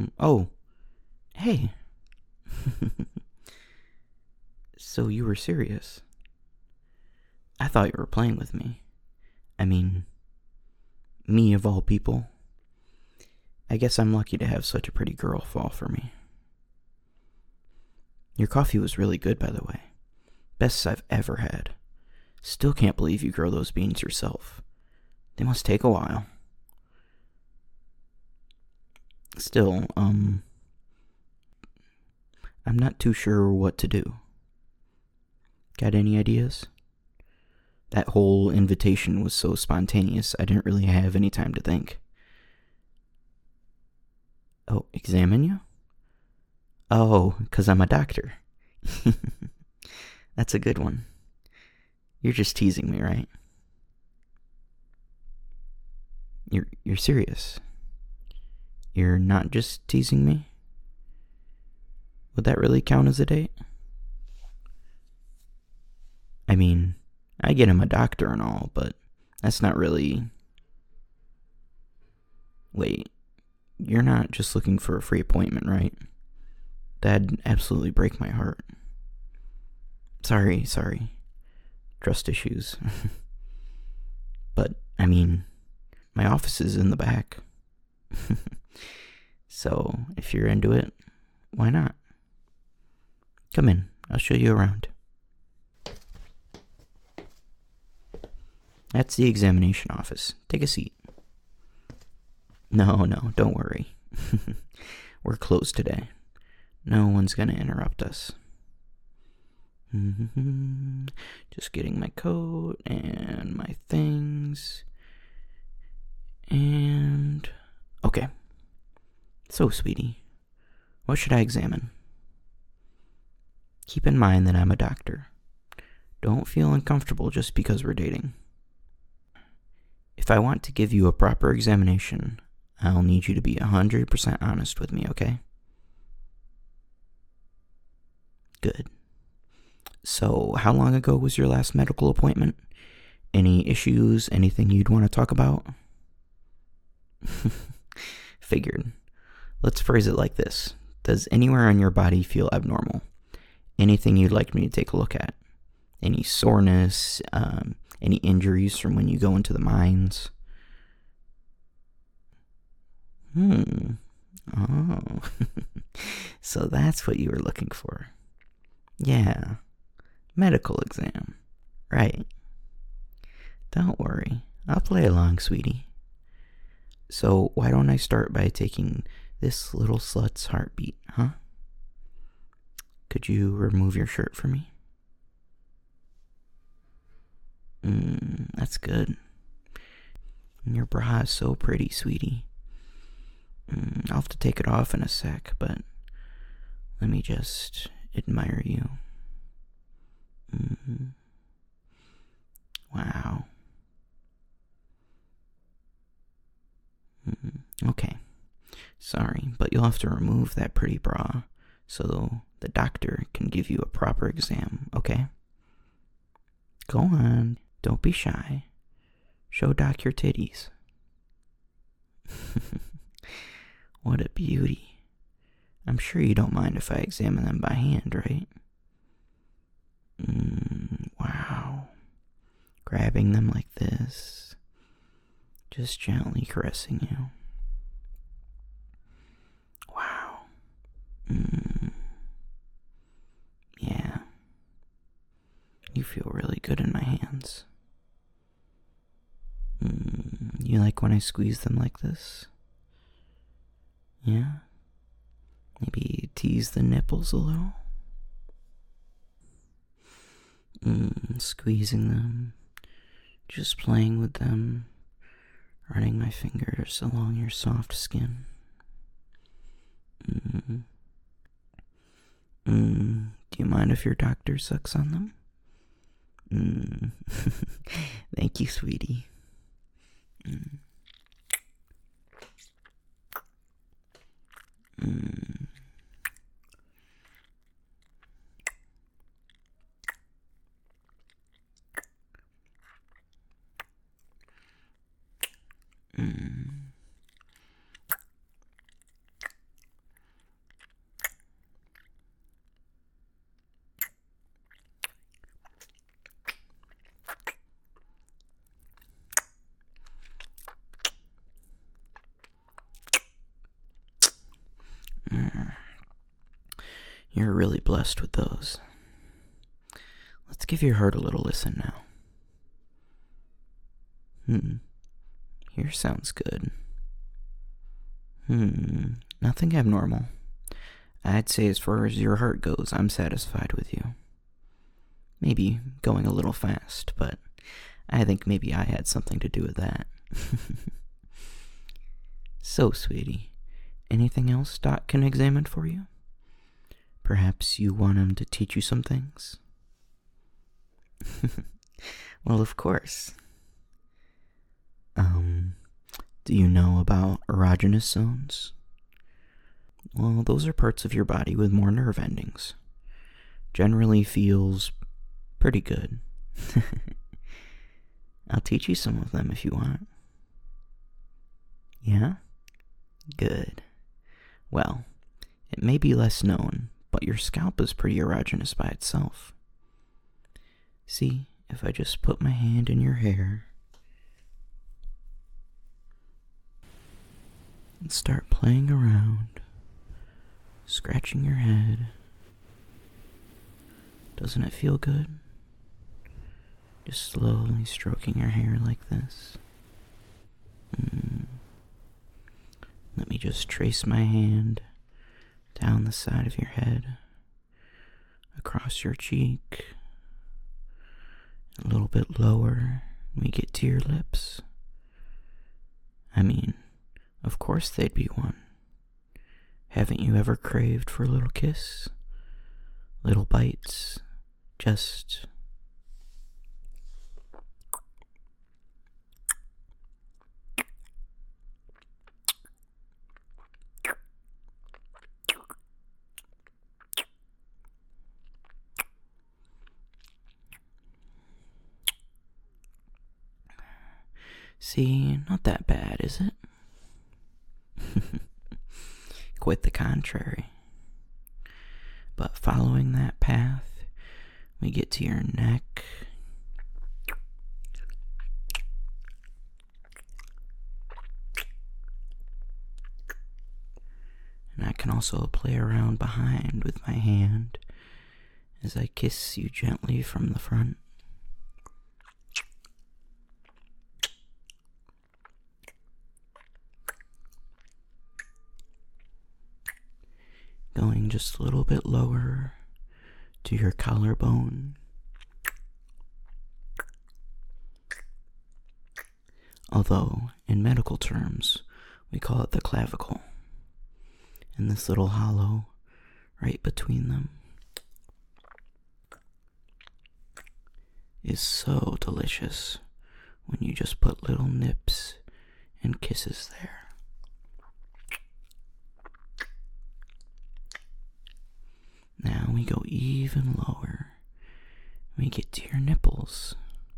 Oh, hey. So you were serious? I thought you were playing with me. I mean, me of all people. I guess I'm lucky to have such a pretty girl fall for me. Your coffee was really good, by the way. Best I've ever had. Still can't believe you grow those beans yourself. They must take a while. Still, I'm not too sure what to do. Got any ideas? That whole invitation was so spontaneous, I didn't really have any time to think. Oh, examine you? Oh, 'cause I'm a doctor. That's a good one. You're just teasing me, right? You're serious? You're not just teasing me? Would that really count as a date? I mean, I get I'm a doctor and all, but that's not really... Wait, you're not just looking for a free appointment, right? That'd absolutely break my heart. Sorry. Trust issues. But, I mean, my office is in the back. So, if you're into it, why not? Come in, I'll show you around. That's the examination office. Take a seat. No, don't worry. We're closed today. No one's gonna interrupt us. Just getting my coat and my things. And... Okay. So, sweetie, what should I examine? Keep in mind that I'm a doctor. Don't feel uncomfortable just because we're dating. If I want to give you a proper examination, I'll need you to be 100% honest with me, okay? Good. So, how long ago was your last medical appointment? Any issues, anything you'd want to talk about? Figured. Let's phrase it like this. Does anywhere on your body feel abnormal? Anything you'd like me to take a look at? Any soreness, any injuries from when you go into the mines? Oh. So that's what you were looking for. Yeah. Medical exam. Right. Don't worry. I'll play along, sweetie. So why don't I start by taking this little slut's heartbeat, huh? Could you remove your shirt for me? That's good. Your bra is so pretty, sweetie. I'll have to take it off in a sec, but let me just admire you. Wow. Okay. Sorry, but you'll have to remove that pretty bra so the doctor can give you a proper exam, okay? Go on. Don't be shy. Show Doc your titties. What a beauty. I'm sure you don't mind if I examine them by hand, right? Wow. Grabbing them like this. Just gently caressing you. Wow. Yeah. You feel really good in my hands. You like when I squeeze them like this? Yeah? Maybe tease the nipples a little? Squeezing them. Just playing with them. Running my fingers along your soft skin. Do you mind if your doctor sucks on them? Thank you, sweetie. You're really blessed with those. Let's give your heart a little listen now. Here sounds good. Nothing abnormal. I'd say as far as your heart goes, I'm satisfied with you. Maybe going a little fast, but I think maybe I had something to do with that. So, sweetie, anything else Doc can examine for you? Perhaps you want him to teach you some things? Well, of course. Do you know about erogenous zones? Well, those are parts of your body with more nerve endings. Generally feels pretty good. I'll teach you some of them if you want. Yeah? Good. Well, it may be less known, but your scalp is pretty erogenous by itself. See, if I just put my hand in your hair and start playing around, scratching your head, doesn't it feel good? Just slowly stroking your hair like this. Let me just trace my hand down the side of your head, across your cheek, a little bit lower, we get to your lips. I mean, of course they'd be one. Haven't you ever craved for a little kiss? Little bites, just... See, not that bad, is it? Quite the contrary. But following that path, we get to your neck. And I can also play around behind with my hand as I kiss you gently from the front. Going just a little bit lower to your collarbone. Although, in medical terms, we call it the clavicle. And this little hollow right between them is so delicious when you just put little nips and kisses there. Now we go even lower. We get to your nipples.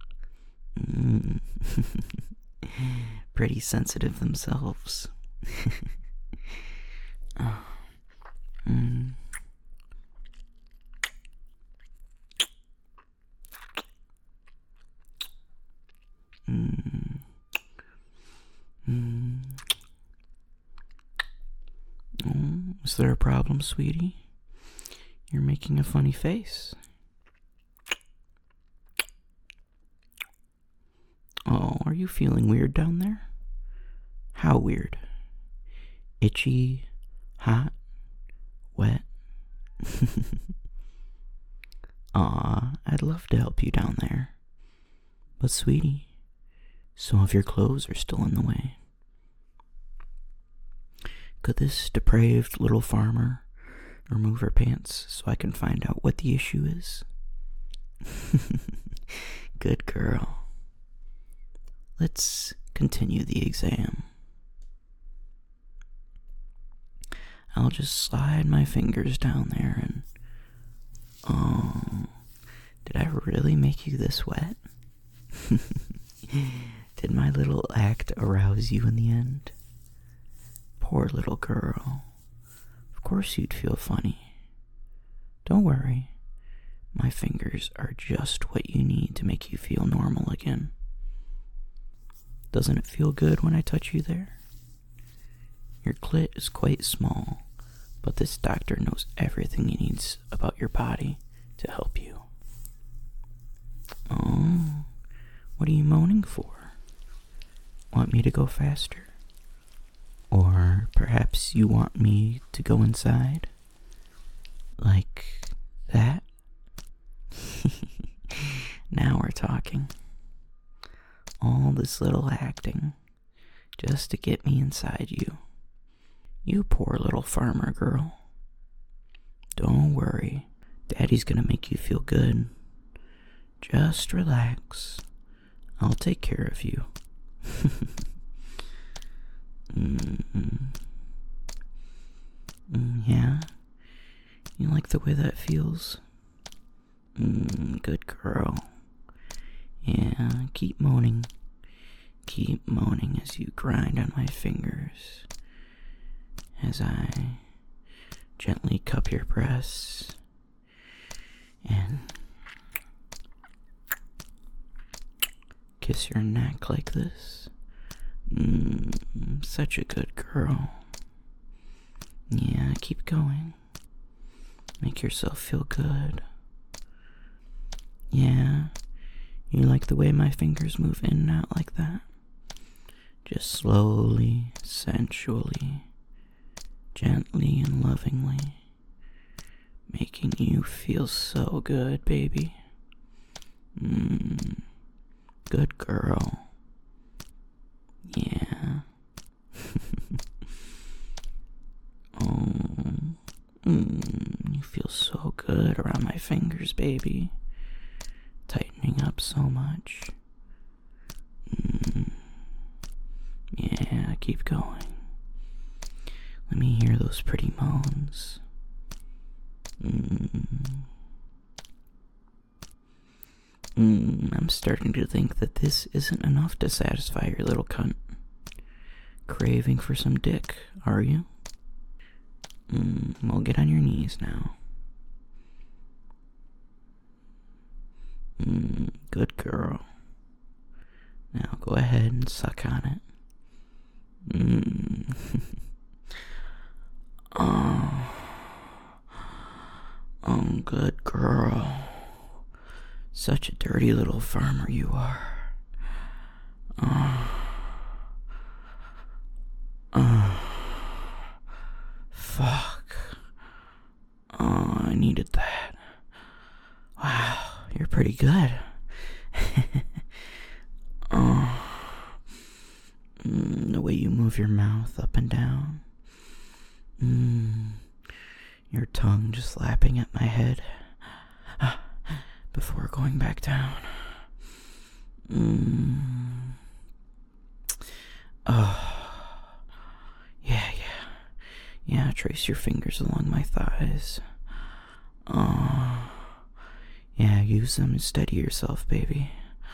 Pretty sensitive themselves. Is there a problem, sweetie? You're making a funny face. Oh, are you feeling weird down there? How weird? Itchy, hot, wet? Aw, I'd love to help you down there. But sweetie, some of your clothes are still in the way. Could this depraved little farmer remove her pants so I can find out what the issue is? Good girl. Let's continue the exam. I'll just slide my fingers down there and... Oh, did I really make you this wet? Did my little act arouse you in the end? Poor little girl. Of course you'd feel funny. Don't worry. My fingers are just what you need to make you feel normal again. Doesn't it feel good when I touch you there? Your clit is quite small, but this doctor knows everything he needs about your body to help you. Oh, what are you moaning for? Want me to go faster? Or perhaps you want me to go inside? Like that? Now we're talking. All this little acting just to get me inside you. You poor little farmer girl. Don't worry, Daddy's gonna make you feel good. Just relax. I'll take care of you. Yeah? You like the way that feels? Good girl. Yeah, keep moaning. Keep moaning as you grind on my fingers. As I gently cup your breasts and kiss your neck like this. Such a good girl. Yeah, keep going. Make yourself feel good. Yeah, you like the way my fingers move in and out like that? Just slowly, sensually, gently and lovingly, making you feel so good, baby. Good girl. Yeah. You feel so good around my fingers, baby. Tightening up so much. Yeah, keep going. Let me hear those pretty moans. I'm starting to think that this isn't enough to satisfy your little cunt. Craving for some dick, are you? Well, get on your knees now. Good girl. Now go ahead and suck on it. Oh, good girl. Such a dirty little farmer you are. Fuck. Oh, I needed that. Wow, you're pretty good. The way you move your mouth up and down. Your tongue just lapping at my head before going back down. Yeah, trace your fingers along my thighs. Yeah, use them to steady yourself, baby.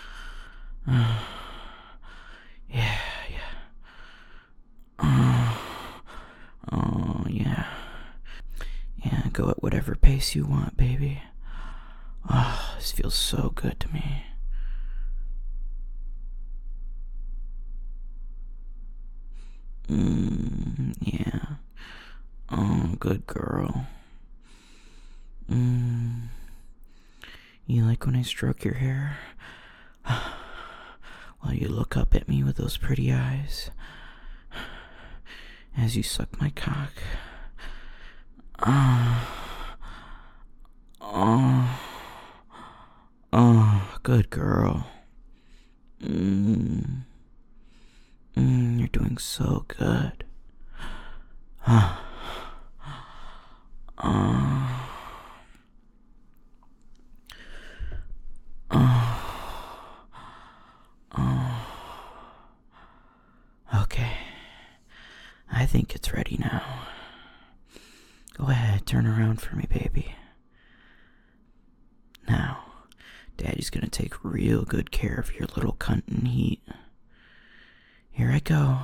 Yeah. Yeah. Yeah, go at whatever pace you want, baby. This feels so good to me. Yeah. Oh, good girl. You like when I stroke your hair? While you look up at me with those pretty eyes as you suck my cock. Good girl. You're doing so good. Okay. I think it's ready now. Go ahead, turn around for me, baby. Now, Daddy's gonna take real good care of your little cunt in heat. Here I go.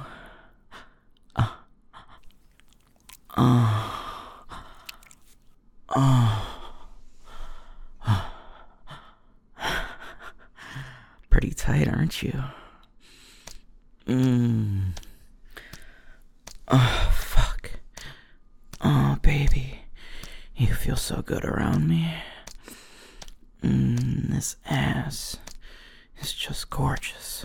Pretty tight, aren't you? Oh, fuck. Oh, baby. You feel so good around me. This ass is just gorgeous.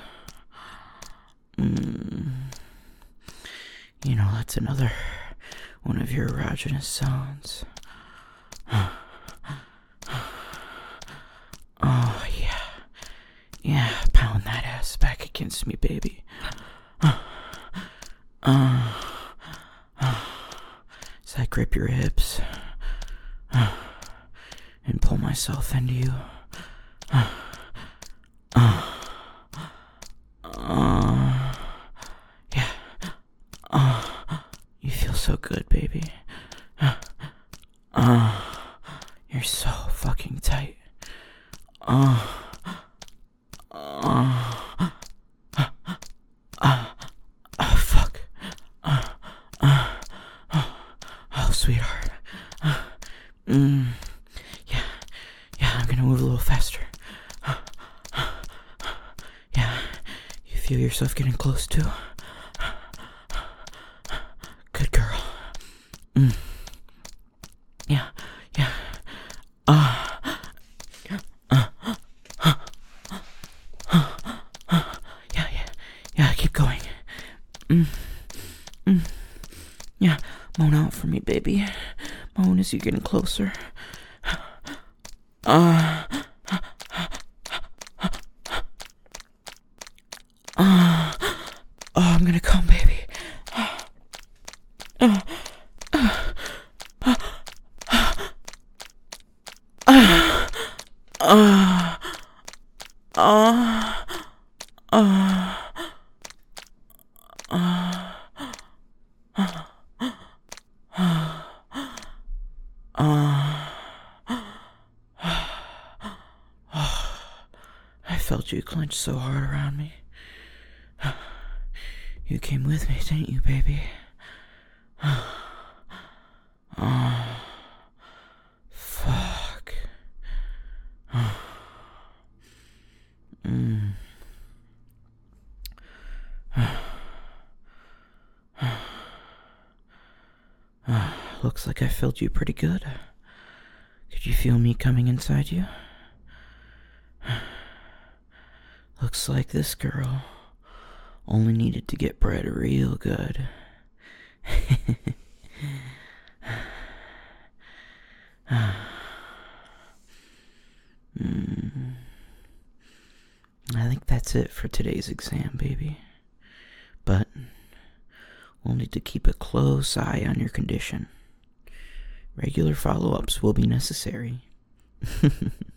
You know, that's another one of your erogenous zones. Oh, yeah. Yeah, pound that ass back against me, baby. As I grip your hips and pull myself into you. Yeah. You feel so good, baby. You're so fucking tight. Fuck. Oh, sweetheart. Yeah, I'm gonna move a little faster. Yeah, you feel yourself getting close too. Good girl. Yeah. Yeah, keep going. Yeah, moan out for me, baby. Moan as you're getting closer. Oh, I'm gonna come, baby. I felt you clench so hard around me. You came with me, didn't you, baby? Oh, fuck. Looks like I filled you pretty good. Could you feel me coming inside you? Looks like this girl only needed to get bred real good. I think that's it for today's exam, baby. But we'll need to keep a close eye on your condition. Regular follow-ups will be necessary.